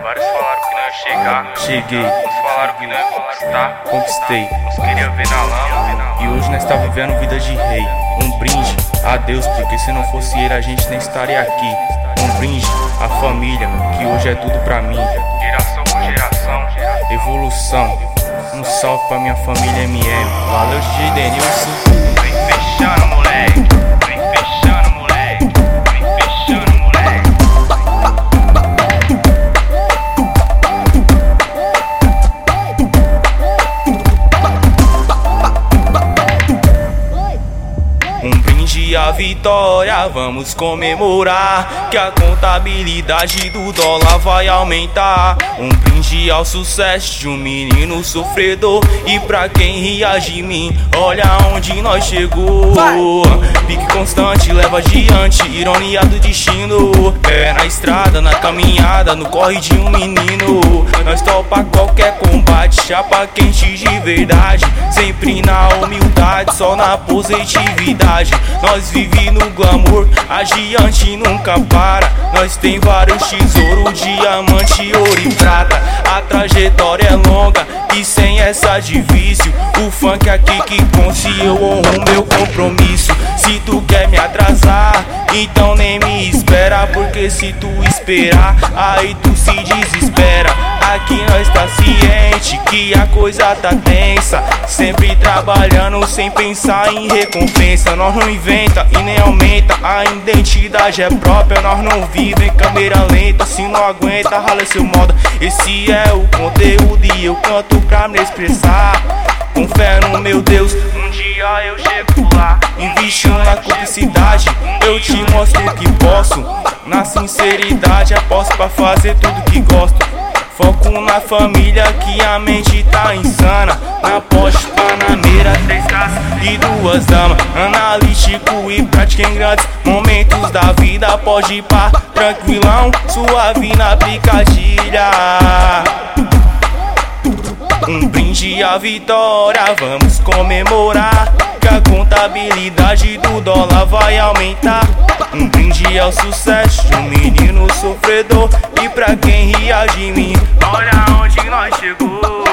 Vários falaram que não ia chegar. Cheguei, Uns falaram que não ia conquistar. conquistei. Uns queriam ver na lama. E hoje nós tá vivendo vida de rei. Um brinde a Deus, porque se não fosse ele a gente nem estaria aqui. Um brinde à família, que hoje é tudo pra mim. Geração por geração. Evolução, um salve pra minha família MM. Valeu, DJ Denilson. Vem fechando, moleque. Vem fechando, moleque. Vem fechando, moleque. Um brinde à vitória, vamos comemorar que a contabilidade do dólar vai aumentar. Um brinde ao sucesso de um menino sofredor, e pra quem ria de mim, olha onde nós chegou. Pique constante, leva adiante, ironia do destino. É na estrada, na caminhada, no corre de um menino. Nós topa qualquer combate, chapa quente de verdade, sempre na humildade, só na positividade. Nós vive no glamour, adiante nunca para. Nós tem vários tesouros, diamante, ouro e prata. A trajetória é longa e sem essa divício, o funk aqui que conte, eu honro meu compromisso. Se tu quer me atrasar, então nem me espera, porque se tu esperar, aí tu se desespera. Aqui nós tá ciente que a coisa tá tensa, sempre trabalhando sem pensar em recompensa. Nós não inventa e nem aumenta, a identidade é própria. Nós não vive em câmera lenta, se não aguenta rala seu modo. Esse é o conteúdo e eu canto pra me expressar. Com fé no meu Deus, Um dia eu chego lá. investindo na cumplicidade, eu te mostro que posso. Na sinceridade, aposto pra fazer tudo que gosto. Foco na família que a mente tá insana. Na Porsche, Panameira, 3 casas e 2 damas. Analítico e prático em grandes momentos da vida. Pode ir pá, tranquilão, suave na picadilha. Um brinde à vitória, vamos comemorar que a contabilidade do dólar vai aumentar. Um brinde ao sucesso de um menino sofredor, e pra quem ria de mim, Olha onde nós chegou.